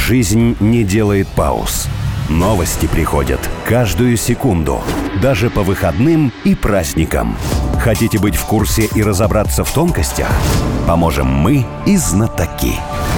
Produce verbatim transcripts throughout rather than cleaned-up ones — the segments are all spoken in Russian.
Жизнь не делает пауз. Новости приходят каждую секунду, даже по выходным и праздникам. Хотите быть в курсе и разобраться в тонкостях? Поможем мы и знатоки.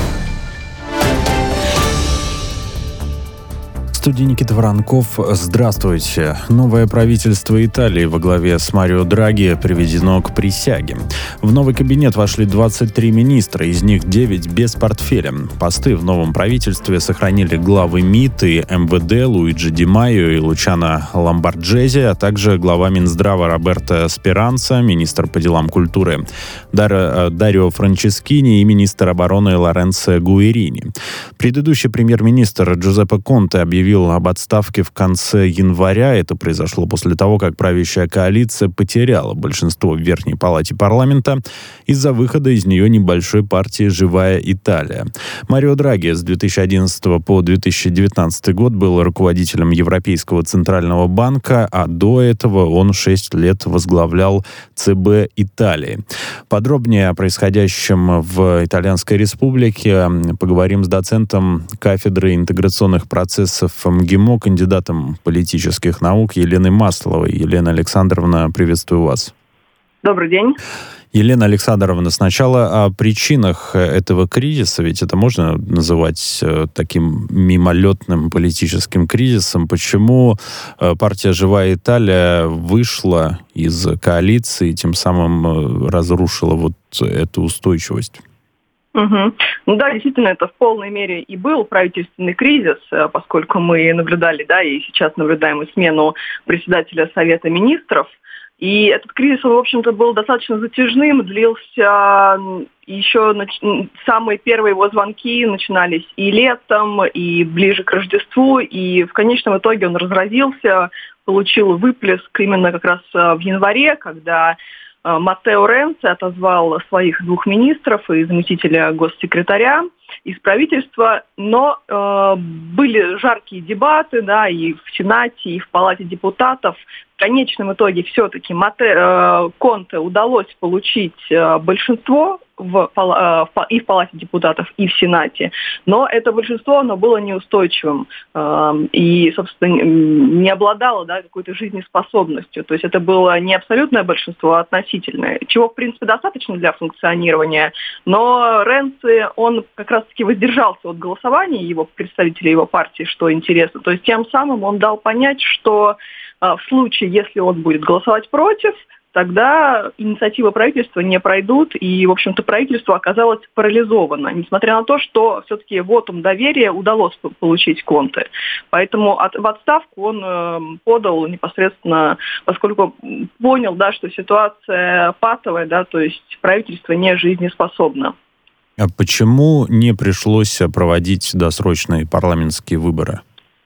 В студии Никита Воронков. Здравствуйте. Новое правительство Италии во главе с Марио Драги приведено к присяге. В новый кабинет вошли двадцать три министра, из них девять без портфеля. Посты в новом правительстве сохранили главы МИД и эм вэ дэ Луиджи Ди Майо и Лучано Ламборджези, а также глава Минздрава Роберто Спиранца, министр по делам культуры Дар, Дарио Франческини и министр обороны Лоренцо Гуэрини. Предыдущий премьер-министр Джузеппе Конте объявил об отставке в конце января. Это произошло после того, как правящая коалиция потеряла большинство в Верхней палате парламента из-за выхода из нее небольшой партии «Живая Италия». Марио Драги с две тысячи одиннадцатого по две тысячи девятнадцатый год был руководителем Европейского центрального банка, а до этого он шесть лет возглавлял цэ бэ Италии. Подробнее о происходящем в Итальянской Республике поговорим с доцентом кафедры интеграционных процессов МГИМО, кандидатом политических наук Еленой Масловой. Елена Александровна, приветствую вас. Добрый день. Елена Александровна, сначала о причинах этого кризиса, ведь это можно называть таким мимолетным политическим кризисом. Почему партия «Живая Италия» вышла из коалиции и тем самым разрушила вот эту устойчивость? Угу. Ну да, действительно, это в полной мере и был правительственный кризис, поскольку мы наблюдали, да, и сейчас наблюдаем и смену председателя Совета министров. И этот кризис, он, в общем-то, был достаточно затяжным, длился еще, самые первые его звонки начинались и летом, и ближе к Рождеству, и в конечном итоге он разразился, получил выплеск именно как раз в январе, когда Маттео Ренци отозвал своих двух министров и заместителя госсекретаря из правительства, но э, были жаркие дебаты, да, и в Сенате, и в Палате депутатов. В конечном итоге все-таки Матте, э, Конте удалось получить э, большинство в, э, и в Палате депутатов, и в Сенате, но это большинство, оно было неустойчивым э, и, собственно, не обладало, да, какой-то жизнеспособностью. То есть это было не абсолютное большинство, а относительное, чего, в принципе, достаточно для функционирования, но Ренци, он как раз-таки воздержался от голосования, его представителей его партии, что интересно. То есть тем самым он дал понять, что э, в случае, если он будет голосовать против, тогда инициативы правительства не пройдут, и, в общем-то, правительство оказалось парализовано, несмотря на то, что все-таки вотум доверия удалось получить Конте. Поэтому от, в отставку он э, подал непосредственно, поскольку понял, да, что ситуация патовая, да, то есть правительство не жизнеспособно. А почему не пришлось проводить досрочные парламентские выборы?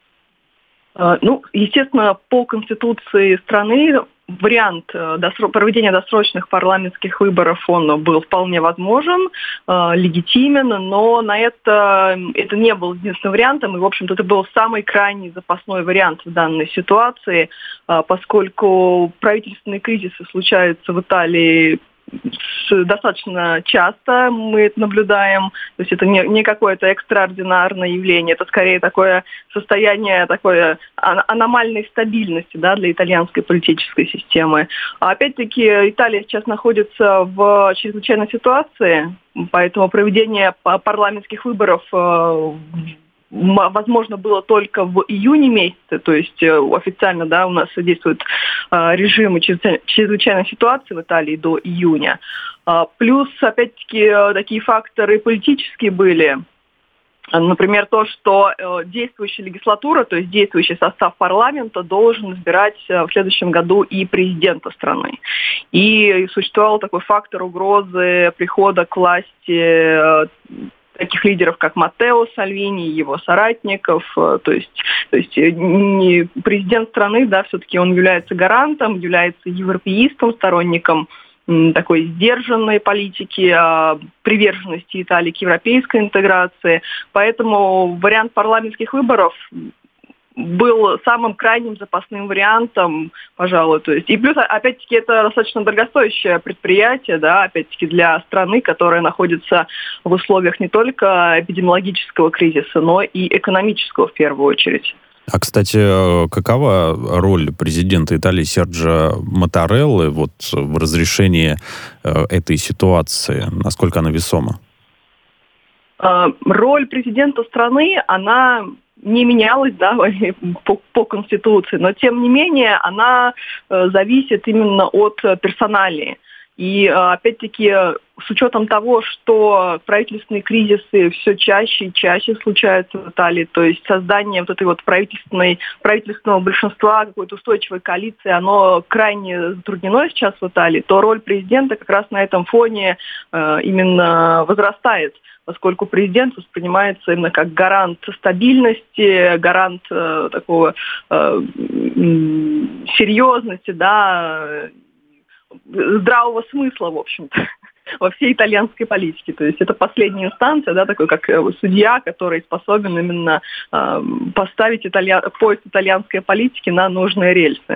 Ну, естественно, по Конституции страны вариант досро- проведения досрочных парламентских выборов, он был вполне возможен, э, легитимен, но на это, это не был единственным вариантом, и, в общем-то, это был самый крайний запасной вариант в данной ситуации, э, поскольку правительственные кризисы случаются в Италии достаточно часто, мы это наблюдаем, то есть это не, не какое-то экстраординарное явление, это скорее такое состояние такой аномальной стабильности, да, для итальянской политической системы. А опять-таки Италия сейчас находится в чрезвычайной ситуации, поэтому проведение парламентских выборов возможно было только в июне месяце, то есть официально, да, у нас действует э, режим чрезвычайной ситуации в Италии до июня. А, плюс, опять-таки, такие факторы политические были. Например, то, что э, действующая легислатура, то есть действующий состав парламента должен избирать э, в следующем году и президента страны. И существовал такой фактор угрозы прихода к власти э, таких лидеров, как Маттео Сальвини и его соратников, то есть, то есть не президент страны, да, все-таки он является гарантом, является европеистом, сторонником такой сдержанной политики, приверженности Италии к европейской интеграции. Поэтому вариант парламентских выборов был самым крайним запасным вариантом, пожалуй. То есть, и плюс, опять-таки, это достаточно дорогостоящее предприятие, да, опять-таки, для страны, которая находится в условиях не только эпидемиологического кризиса, но и экономического в первую очередь. А, кстати, какова роль президента Италии Серджо Маттареллы вот в разрешении э, этой ситуации? Насколько она весома? Э, роль президента страны, она не менялась, да, по, по Конституции, но тем не менее она э, зависит именно от персоналии. И, опять-таки, с учетом того, что правительственные кризисы все чаще и чаще случаются в Италии, то есть создание вот этой вот правительственной, правительственного большинства, какой-то устойчивой коалиции, оно крайне затруднено сейчас в Италии, то роль президента как раз на этом фоне э, именно возрастает, поскольку президент воспринимается именно как гарант стабильности, гарант э, такого э, серьезности, да, здравого смысла, в общем-то, во всей итальянской политике. То есть это последняя инстанция, да, такой как судья, который способен именно э, поставить италья... поезд итальянской политики на нужные рельсы.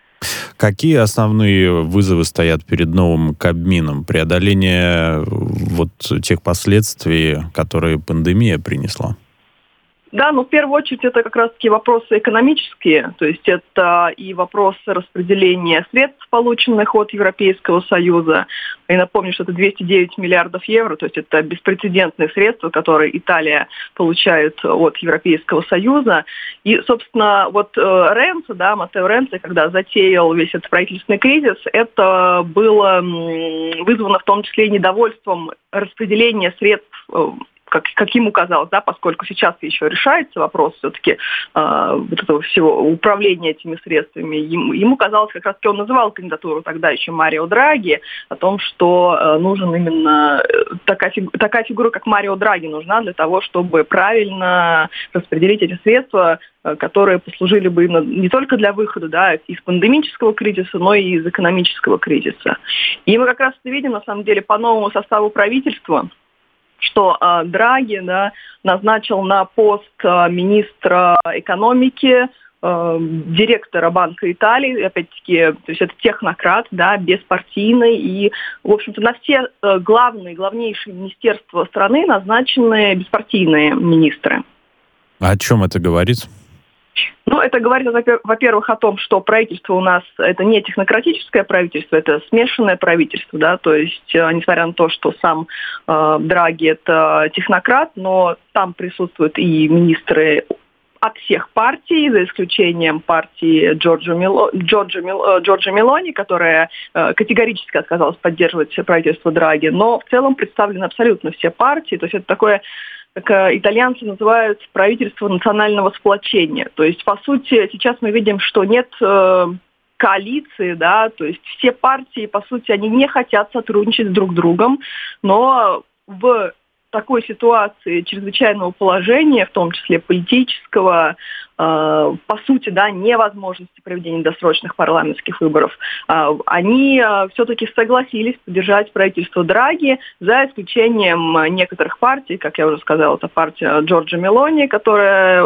Какие основные вызовы стоят перед новым Кабмином? Преодоление вот тех последствий, которые пандемия принесла? Да, но в первую очередь это как раз-таки вопросы экономические, то есть это и вопросы распределения средств, полученных от Европейского Союза. И напомню, что это двести девять миллиардов евро, то есть это беспрецедентные средства, которые Италия получает от Европейского Союза. И, собственно, вот Ренци, да, Маттео Ренци, когда затеял весь этот правительственный кризис, это было вызвано в том числе и недовольством распределения средств, Как, как ему казалось, да, поскольку сейчас еще решается вопрос все-таки э, вот этого всего управления этими средствами. Ему, ему казалось, как раз-таки он называл кандидатуру тогда еще Марио Драги о том, что э, нужен именно такая, фигу, такая фигура, как Марио Драги, нужна для того, чтобы правильно распределить эти средства, э, которые послужили бы именно не только для выхода, да, из пандемического кризиса, но и из экономического кризиса. И мы как раз видим, на самом деле, по новому составу правительства, что э, Драги, да, назначил на пост э, министра экономики, э, директора Банка Италии, опять-таки, то есть это технократ, да, беспартийный, и, в общем-то, на все э, главные, главнейшие министерства страны назначены беспартийные министры. А о чем это говорит? Ну, это говорит, во-первых, о том, что правительство у нас это не технократическое правительство, это смешанное правительство, да, то есть, несмотря на то, что сам э, Драги это технократ, но там присутствуют и министры от всех партий, за исключением партии Джорджо, Мело... Джорджо, Мел... Джорджо Мелони, которая э, категорически отказалась поддерживать правительство Драги, но в целом представлены абсолютно все партии, то есть это такое, как итальянцы называют, правительство национального сплочения. То есть, по сути, сейчас мы видим, что нет э, коалиции, да, то есть все партии, по сути, они не хотят сотрудничать друг с другом, но в такой ситуации чрезвычайного положения, в том числе политического, э, по сути, да, невозможности проведения досрочных парламентских выборов, э, они э, все-таки согласились поддержать правительство Драги, за исключением некоторых партий, как я уже сказала, это партия Джорджо Мелони, которая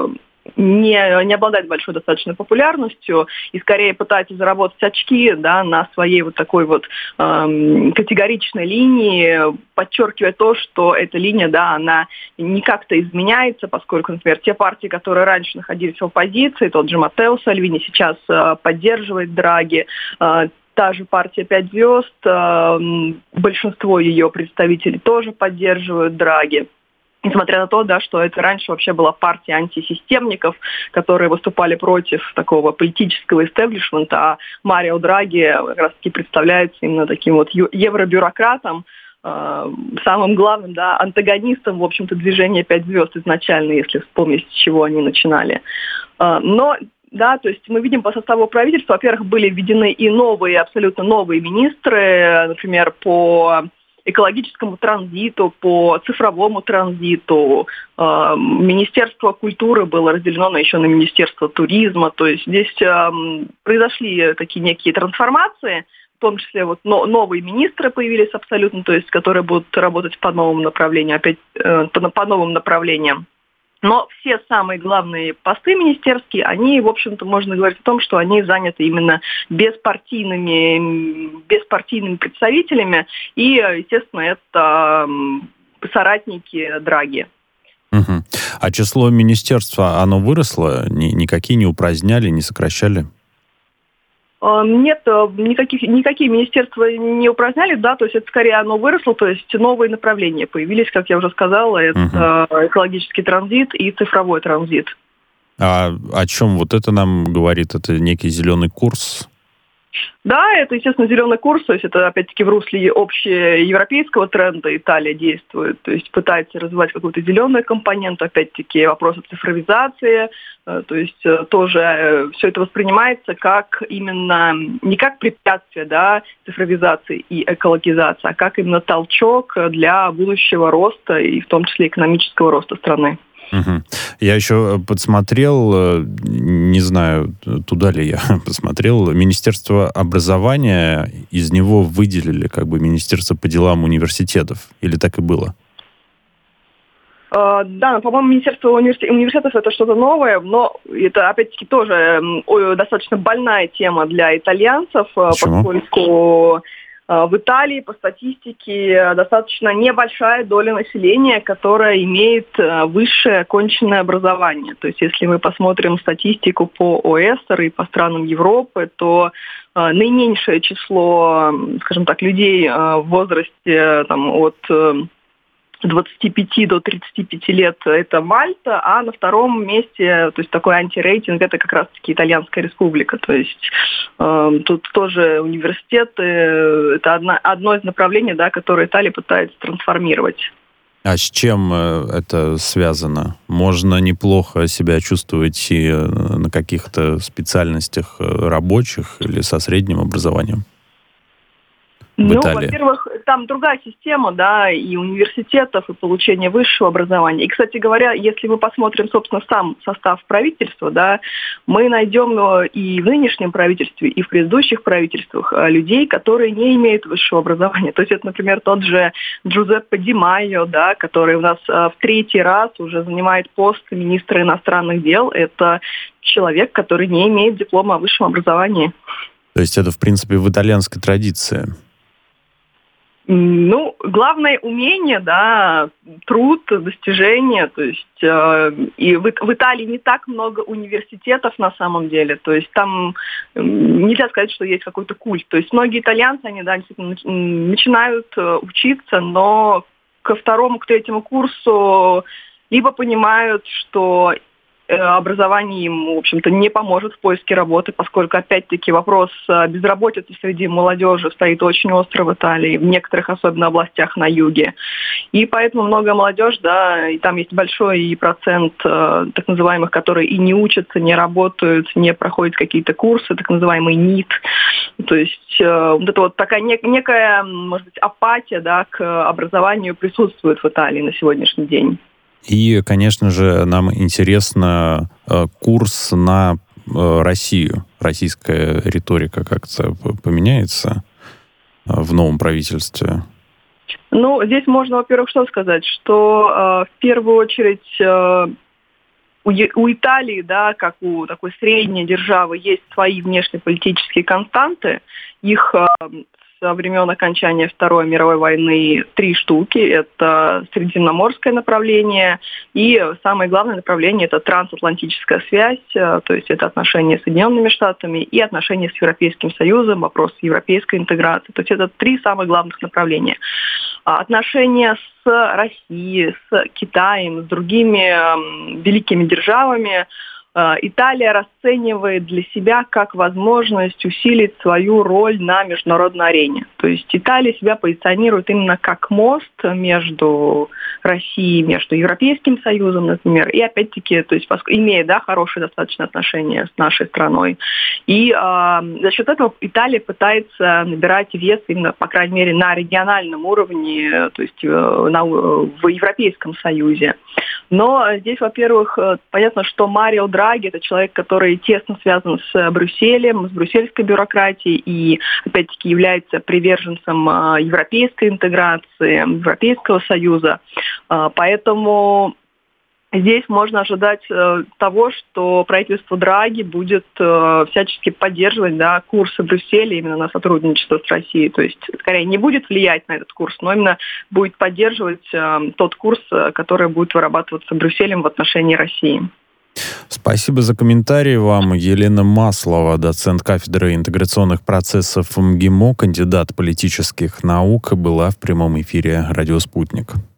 не, не обладает большой достаточной популярностью и скорее пытается заработать очки, да, на своей вот такой вот эм, категоричной линии, подчеркивая то, что эта линия, да, она не как-то изменяется, поскольку, например, те партии, которые раньше находились в оппозиции, тот же Маттео Сальвини сейчас э, поддерживает Драги, э, та же партия «Пять звезд», э, большинство ее представителей тоже поддерживают Драги. Несмотря на то, да, что это раньше вообще была партия антисистемников, которые выступали против такого политического истеблишмента, а Марио Драги как раз-таки представляется именно таким вот евробюрократом, э, самым главным, да, антагонистом, в общем-то, движения «Пять звезд» изначально, если вспомнить, с чего они начинали. Э, но Да, то есть мы видим по составу правительства, во-первых, были введены и новые, абсолютно новые министры, например, по экологическому транзиту, по цифровому транзиту. Э, Министерство культуры было разделено еще на Министерство туризма. То есть здесь э, произошли такие некие трансформации, в том числе вот но, новые министры появились абсолютно, то есть которые будут работать по новым направлениям, опять э, по, по новым направлениям. Но все самые главные посты министерские, они, в общем-то, можно говорить о том, что они заняты именно беспартийными, беспартийными представителями. И, естественно, это соратники Драги. Угу. А число министерства, оно выросло? Ни, никакие не упраздняли, не сокращали? Нет, никаких, никакие министерства не упраздняли, да, то есть это скорее оно выросло, то есть новые направления появились, как я уже сказала, это угу. экологический транзит и цифровой транзит. А о чем вот это нам говорит? Это некий зеленый курс? Да, это, естественно, зеленый курс, то есть это, опять-таки, в русле общеевропейского тренда Италия действует, то есть пытается развивать какую-то зеленую компоненту, опять-таки, вопросы цифровизации, то есть тоже все это воспринимается как именно, не как препятствие, да, цифровизации и экологизации, а как именно толчок для будущего роста и в том числе экономического роста страны. Угу. Я еще подсмотрел, не знаю, туда ли я посмотрел, Министерство образования, из него выделили как бы Министерство по делам университетов. Или так и было? Uh, да, по-моему, Министерство университет, университетов это что-то новое, но это, опять-таки, тоже ой, достаточно больная тема для итальянцев, Почему? Поскольку в Италии, по статистике, достаточно небольшая доля населения, которая имеет высшее оконченное образование. То есть, если мы посмотрим статистику по ОЭСР и по странам Европы, то наименьшее число, скажем так, людей в возрасте там, от двадцати пяти до тридцати пяти лет это Мальта, а на втором месте, то есть такой антирейтинг, это как раз-таки Итальянская республика. То есть э, тут тоже университеты, это одна, одно из направлений, да, которое Италия пытается трансформировать. А с чем это связано? Можно неплохо себя чувствовать и на каких-то специальностях рабочих или со средним образованием? Ну, во-первых, там другая система, да, и университетов, и получения высшего образования. И, кстати говоря, если мы посмотрим, собственно, сам состав правительства, да, мы найдем и в нынешнем правительстве, и в предыдущих правительствах людей, которые не имеют высшего образования. То есть это, например, тот же Джузеппе Ди Майо, да, который у нас в третий раз уже занимает пост министра иностранных дел. Это человек, который не имеет диплома о высшем образовании. То есть это, в принципе, в итальянской традиции? Ну, главное умение, да, труд, достижения, то есть э, и в, в Италии не так много университетов на самом деле, то есть там э, нельзя сказать, что есть какой-то культ, то есть многие итальянцы, они, да, действительно начинают э, учиться, но ко второму, к третьему курсу либо понимают, что образование им, в общем-то, не поможет в поиске работы, поскольку, опять-таки, вопрос безработицы среди молодежи стоит очень остро в Италии, в некоторых особенно областях на юге. И поэтому много молодежь, да, и там есть большой и процент э, так называемых, которые и не учатся, не работают, не проходят какие-то курсы, так называемый НИТ. То есть э, вот это вот такая нек- некая, может быть, апатия, да, к образованию присутствует в Италии на сегодняшний день. И, конечно же, нам интересно э, курс на э, Россию. Российская риторика как-то поменяется э, в новом правительстве? Ну, здесь можно, во-первых, что сказать, что э, в первую очередь э, у, у Италии, да, как у такой средней державы, есть свои внешнеполитические константы. Их э, со времен окончания Второй мировой войны три штуки. Это средиземноморское направление и самое главное направление – это трансатлантическая связь, то есть это отношения с Соединенными Штатами и отношения с Европейским Союзом, вопрос европейской интеграции. То есть это три самых главных направления. Отношения с Россией, с Китаем, с другими великими державами Италия расценивает для себя как возможность усилить свою роль на международной арене. То есть Италия себя позиционирует именно как мост между Россией, между Европейским Союзом, например, и опять-таки, то есть имея, да, хорошие достаточно отношения с нашей страной. И э, за счет этого Италия пытается набирать вес именно, по крайней мере, на региональном уровне, то есть э, на, в Европейском Союзе. Но здесь, во-первых, понятно, что Марио Драги – это человек, который тесно связан с Брюсселем, с брюссельской бюрократией и, опять-таки, является приверженцем европейской интеграции, Европейского Союза. Поэтому Здесь можно ожидать э, того, что правительство Драги будет э, всячески поддерживать, да, курсы Брюсселя именно на сотрудничество с Россией. То есть, скорее, не будет влиять на этот курс, но именно будет поддерживать э, тот курс, который будет вырабатываться Брюсселем в отношении России. Спасибо за комментарии вам. Елена Маслова, доцент кафедры интеграционных процессов МГИМО, кандидат политических наук, была в прямом эфире «Радио Спутник».